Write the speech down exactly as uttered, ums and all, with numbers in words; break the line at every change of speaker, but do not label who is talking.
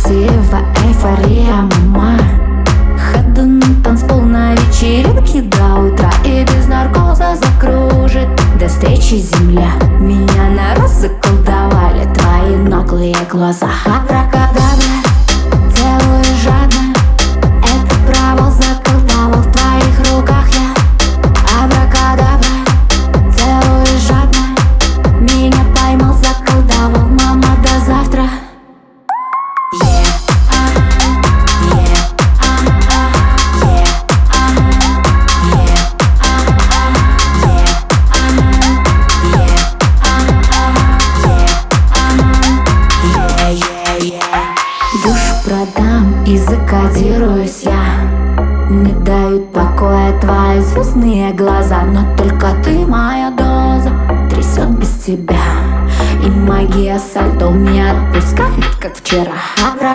красиво, эйфория, мама. Ходу на танцпол на вечеринке до утра, и без наркоза закружит до встречи земля. Меня на раз заколдовали твои наглые глаза. Абракадабра, целую жадно, это провал заколдовал в твоих руках я. Абракадабра, целую жадно, меня поймал, заколдовал, мама, до завтра. Yeah. Душу продам и закодируюсь я. Не дают покоя твои звездные глаза, но только ты моя доза трясет без тебя. И магия сальто не отпускает, как вчера.